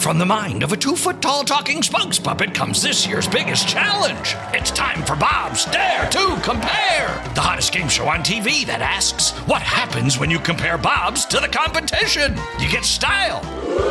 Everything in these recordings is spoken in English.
From the mind of a 2-foot-tall talking spokes puppet comes this year's biggest challenge. It's time for Bob's Dare to Compare, the hottest game show on TV that asks, what happens when you compare Bob's to the competition? You get style.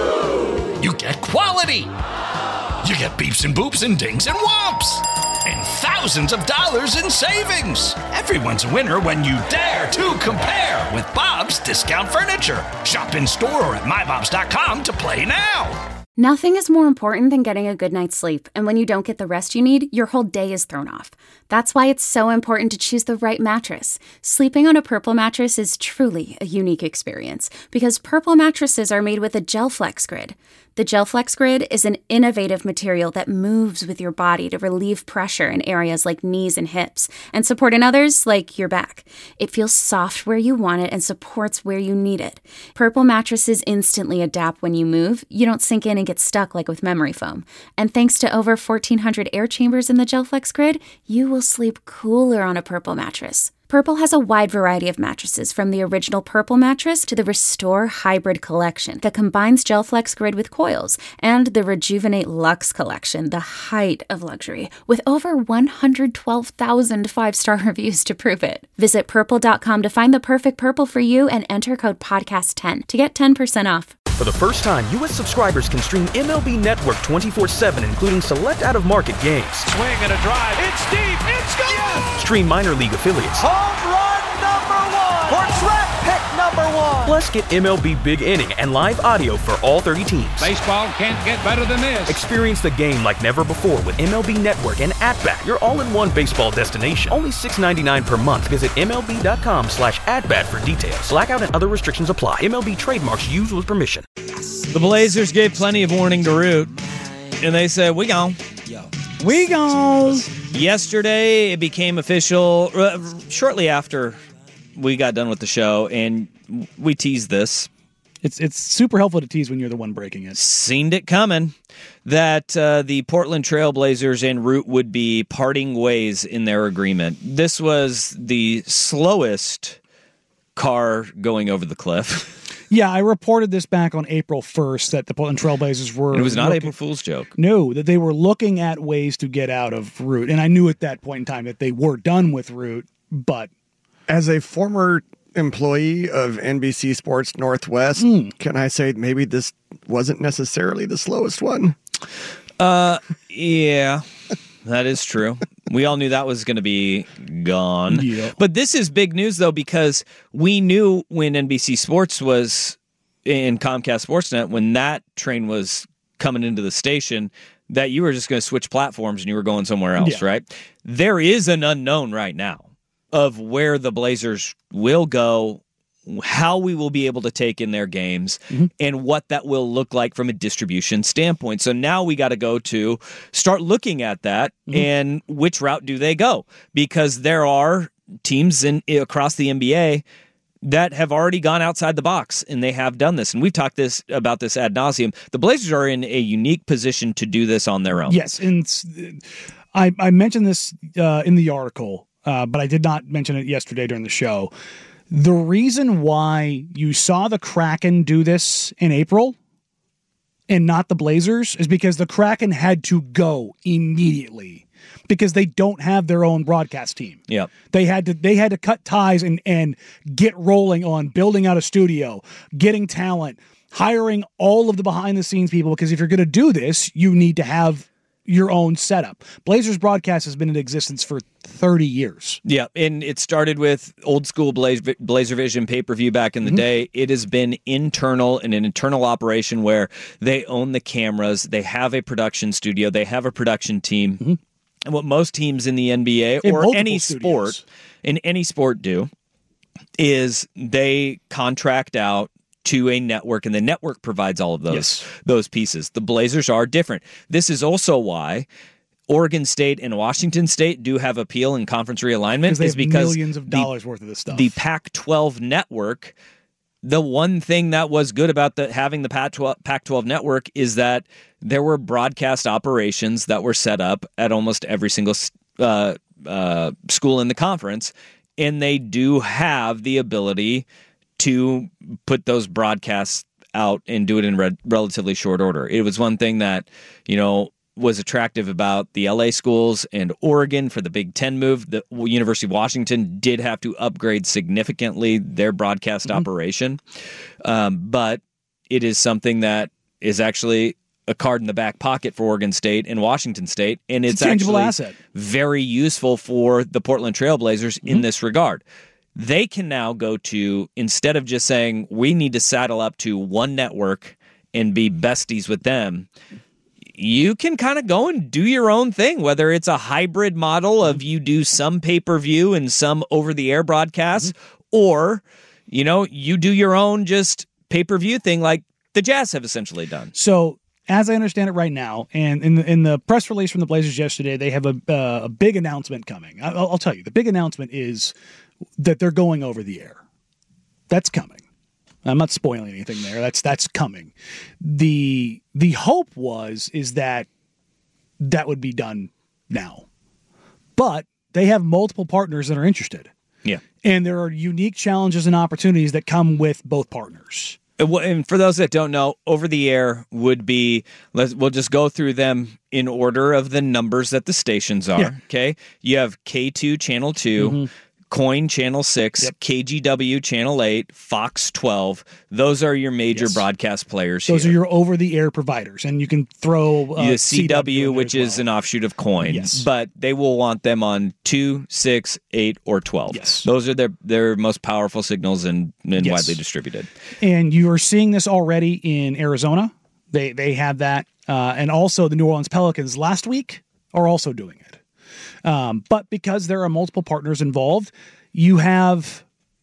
You get quality. You get beeps and boops and dings and whomps. And thousands of dollars in savings. Everyone's a winner when you dare to compare with Bob's Discount Furniture. Shop in store or at mybobs.com to play now. Nothing is more important than getting a good night's sleep, and when you don't get the rest you need, your whole day is thrown off. That's why it's so important to choose the right mattress. Sleeping on a Purple mattress is truly a unique experience, because Purple mattresses are made with a GelFlex Grid. The GelFlex Grid is an innovative material that moves with your body to relieve pressure in areas like knees and hips, and support in others like your back. It feels soft where you want it and supports where you need it. Purple mattresses instantly adapt when you move. You don't sink in and get stuck like with memory foam. And thanks to over 1,400 air chambers in the GelFlex Grid, you will sleep cooler on a Purple mattress. Purple has a wide variety of mattresses, from the original Purple mattress to the Restore Hybrid collection that combines GelFlex Grid with coils, and the Rejuvenate Luxe collection, the height of luxury, with over 112,000 five-star reviews to prove it. Visit purple.com to find the perfect Purple for you and enter code podcast10 to get 10% off. For the first time, U.S. subscribers can stream MLB Network 24/7, including select out-of-market games. Swing and a drive. It's deep. It's gone. Yes! Stream minor league affiliates. Home run number 1. Or draft pick number 1. Plus, get MLB Big Inning and live audio for all 30 teams. Baseball can't get better than this. Experience the game like never before with MLB Network and At-Bat, your all-in-one baseball destination. Only $6.99 per month. Visit MLB.com/AtBat for details. Blackout and other restrictions apply. MLB trademarks used with permission. The Blazers gave plenty of warning to Root, and they said, we gone. We gone. Yesterday, it became official shortly after we got done with the show, and we teased this. It's super helpful to tease when you're the one breaking it. Seen it coming, that the Portland Trail Blazers and Root would be parting ways in their agreement. This was the slowest car going over the cliff. Yeah, I reported this back on April 1st that the Portland Trail Blazers were... And it was not April Fool's joke. No, that they were looking at ways to get out of Root. And I knew at that point in time that they were done with Root, but... As a former employee of NBC Sports Northwest, can I say maybe this wasn't necessarily the slowest one? Yeah, that is true. We all knew that was going to be gone. Yeah. But this is big news, though, because we knew when NBC Sports was in Comcast Sportsnet, when that train was coming into the station, that you were just going to switch platforms and you were going somewhere else, right? There is an unknown right now of where the Blazers will go, how we will be able to take in their games, and what that will look like from a distribution standpoint. So now we got to go to start looking at that and which route do they go? Because there are teams across the NBA that have already gone outside the box, and they have done this. And we've talked about this ad nauseum. The Blazers are in a unique position to do this on their own. Yes, and I mentioned this in the article, but I did not mention it yesterday during the show. The reason why you saw the Kraken do this in April and not the Blazers is because the Kraken had to go immediately because they don't have their own broadcast team. Yeah. They had to cut ties and get rolling on building out a studio, getting talent, hiring all of the behind the scenes people, because if you're going to do this, you need to have your own setup. Blazers broadcast has been in existence for 30 years. Yeah, and it started with old school Blazer Vision pay-per-view back in the day. It has been internal, and an internal operation where they own the cameras, they have a production studio, they have a production team. And what most teams in the NBA or any sport, in any sport do, is they contract out to a network, and the network provides all of those pieces. The Blazers are different. This is also why Oregon State and Washington State do have appeal in conference realignment, is because millions of dollars worth of this stuff. The Pac-12 network, the one thing that was good about having the Pac-12 network is that there were broadcast operations that were set up at almost every single school in the conference, and they do have the ability to put those broadcasts out and do it in relatively short order. It was one thing that, was attractive about the LA schools and Oregon for the Big Ten move. The University of Washington did have to upgrade significantly their broadcast operation. But it is something that is actually a card in the back pocket for Oregon State and Washington State. And it's tangible actually asset. Very useful for the Portland Trailblazers in this regard. They can now go to, instead of just saying, we need to saddle up to one network and be besties with them, you can kind of go and do your own thing, whether it's a hybrid model of you do some pay-per-view and some over-the-air broadcasts, or, you do your own just pay-per-view thing like the Jazz have essentially done. So, as I understand it right now, and in the press release from the Blazers yesterday, they have a big announcement coming. I'll tell you, the big announcement is that they're going over the air. That's coming. I'm not spoiling anything there. That's coming. The hope is that would be done now. But they have multiple partners that are interested. Yeah. And there are unique challenges and opportunities that come with both partners. And for those that don't know, over the air would be, we'll just go through them in order of the numbers that the stations are. Yeah. Okay. You have K2 Channel 2, Coin Channel 6, KGW Channel 8, Fox 12. Those are your major broadcast players. Those are your over-the-air providers, and you can throw CW, which is an offshoot of Coin. Yes. But they will want them on 2, 6, 8, or 12. Yes. Those are their most powerful signals and widely distributed. And you are seeing this already in Arizona. They have that, and also the New Orleans Pelicans last week are also doing it. But because there are multiple partners involved, you have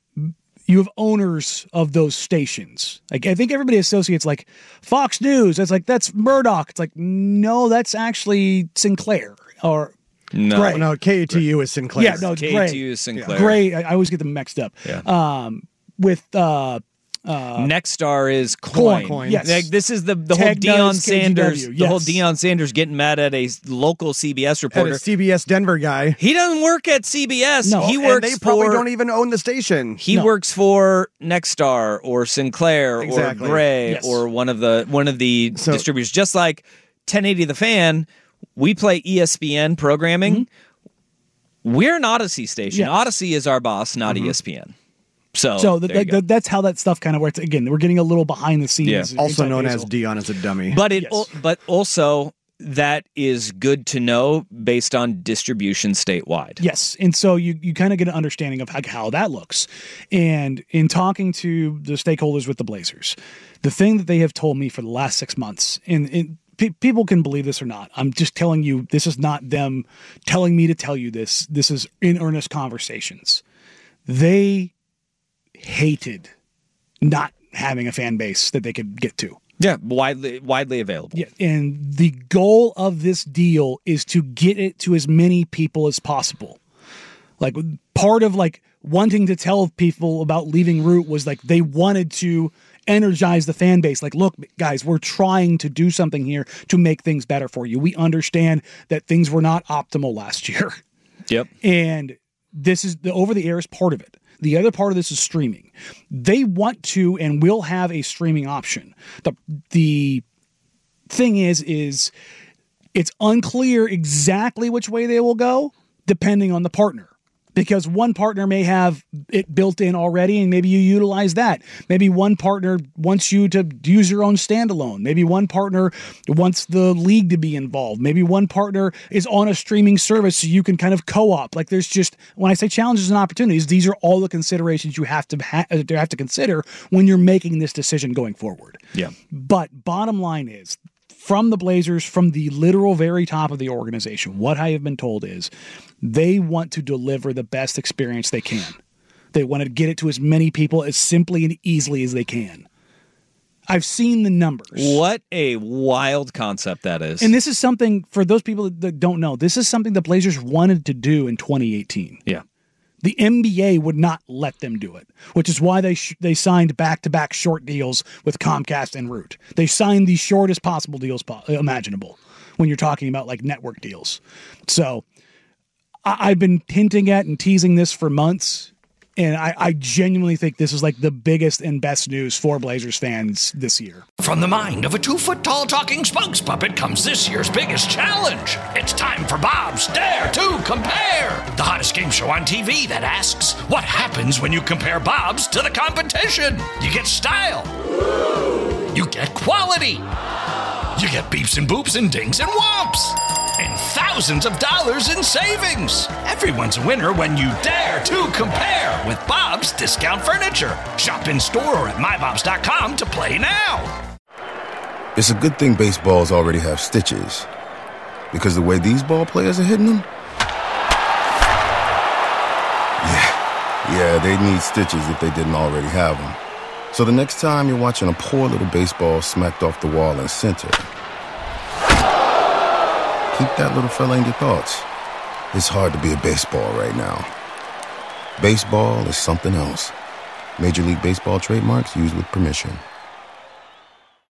owners of those stations. Like, I think everybody associates like Fox News. It's like, that's Murdoch. It's like, no, that's actually Sinclair or no, Gray. No, KATU is Sinclair. Yeah, no, it's Gray. KATU is Sinclair. Gray. I always get them mixed up. Yeah. With Nexstar is Coin. Yes. Like, this is the whole Deion Sanders. KGW, The whole Deion Sanders getting mad at a local CBS reporter. At a CBS Denver guy. He doesn't work at CBS. No, he and works they probably for, don't even own the station. He works for Nexstar or Sinclair or Gray or one of the distributors. Just like 1080 The Fan, we play ESPN programming. We're an Odyssey station. Yes. Odyssey is our boss, not ESPN. So that's how that stuff kind of works. Again, we're getting a little behind the scenes. Yeah. Also known as Deion as a dummy. But also that is good to know based on distribution statewide. Yes, and so you kind of get an understanding of how that looks. And in talking to the stakeholders with the Blazers, the thing that they have told me for the last 6 months, and people can believe this or not, I'm just telling you, this is not them telling me to tell you this. This is in earnest conversations. They hated not having a fan base that they could get to. Yeah, widely available. Yeah, and the goal of this deal is to get it to as many people as possible. Like, part of like wanting to tell people about leaving Root was like they wanted to energize the fan base. Like, look, guys, we're trying to do something here to make things better for you. We understand that things were not optimal last year. Yep. And this is the over the air is part of it. The other part of this is streaming. They want to and will have a streaming option. The thing is it's unclear exactly which way they will go depending on the partner. Because one partner may have it built in already and maybe you utilize that. Maybe one partner wants you to use your own standalone. Maybe one partner wants the league to be involved. Maybe one partner is on a streaming service so you can kind of co-op. Like, there's just, when I say challenges and opportunities, these are all the considerations you have to consider when you're making this decision going forward. Yeah. But bottom line is, from the Blazers, from the literal very top of the organization, what I have been told is they want to deliver the best experience they can. They want to get it to as many people as simply and easily as they can. I've seen the numbers. What a wild concept that is. And this is something, for those people that don't know, this is something the Blazers wanted to do in 2018. Yeah. The NBA would not let them do it, which is why they signed back-to-back short deals with Comcast and Root. They signed the shortest possible deals imaginable when you're talking about like network deals. So I've been hinting at and teasing this for months. And I genuinely think this is like the biggest and best news for Blazers fans this year. From the mind of a 2-foot-tall talking spokes puppet comes this year's biggest challenge. It's time for Bob's Dare to Compare, the hottest game show on TV that asks, what happens when you compare Bob's to the competition? You get style. You get quality. You get beeps and boops and dings and whomps. And thousands of dollars in savings. Everyone's a winner when you dare to compare with Bob's Discount Furniture. Shop in store or at mybobs.com to play now. It's a good thing baseballs already have stitches, because the way these ball players are hitting them, yeah, they'd need stitches if they didn't already have them. So the next time you're watching a poor little baseball smacked off the wall in center, keep that little fella in your thoughts. It's hard to be a baseball right now. Baseball is something else. Major League Baseball trademarks used with permission.